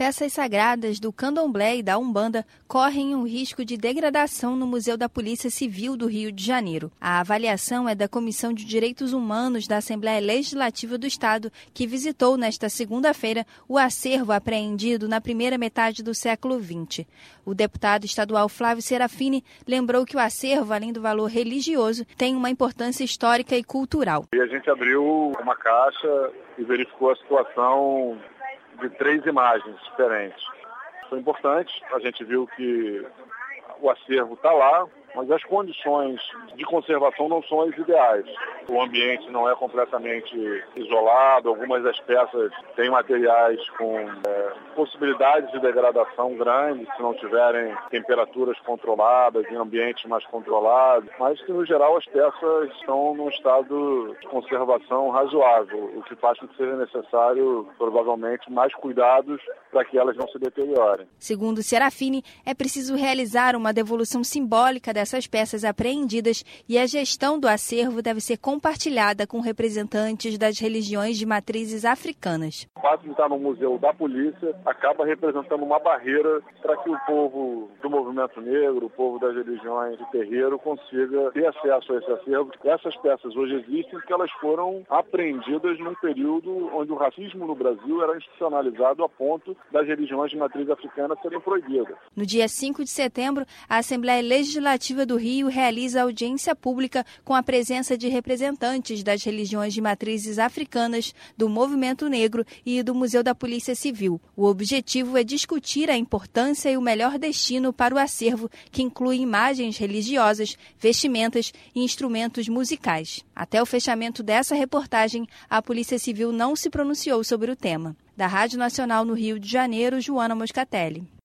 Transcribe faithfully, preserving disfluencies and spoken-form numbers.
Peças sagradas do candomblé e da umbanda correm um risco de degradação no Museu da Polícia Civil do Rio de Janeiro. A avaliação é da Comissão de Direitos Humanos da Assembleia Legislativa do Estado, que visitou nesta segunda-feira o acervo apreendido na primeira metade do século vinte. O deputado estadual Flávio Serafini lembrou que o acervo, além do valor religioso, tem uma importância histórica e cultural. E a gente abriu uma caixa e verificou a situação de três imagens diferentes. Foi importante, a gente viu que o acervo está lá, mas as condições de conservação não são as ideais. O ambiente não é completamente isolado, algumas das peças têm materiais com é, possibilidades de degradação grandes, se não tiverem temperaturas controladas, em ambientes mais controlados, mas que, no geral, as peças estão num estado de conservação razoável, o que faz com que seja necessário, provavelmente, mais cuidados para que elas não se deteriorem. Segundo Serafini, é preciso realizar uma devolução simbólica dessas peças apreendidas e a gestão do acervo deve ser compartilhada com representantes das religiões de matrizes africanas. O fato de estar no Museu da Polícia acaba representando uma barreira para que o povo do movimento negro, o povo das religiões de terreiro, consiga ter acesso a esse acervo. Essas peças hoje existem porque elas foram apreendidas num período onde o racismo no Brasil era institucionalizado a ponto das religiões de matriz africana serem proibidas. No dia cinco de setembro, a Assembleia Legislativa do Rio realiza audiência pública com a presença de representantes das religiões de matrizes africanas, do movimento negro e do Museu da Polícia Civil. O objetivo é discutir a importância e o melhor destino para o acervo, que inclui imagens religiosas, vestimentas e instrumentos musicais. Até o fechamento dessa reportagem, a Polícia Civil não se pronunciou sobre o tema. Da Rádio Nacional no Rio de Janeiro, Joana Moscatelli.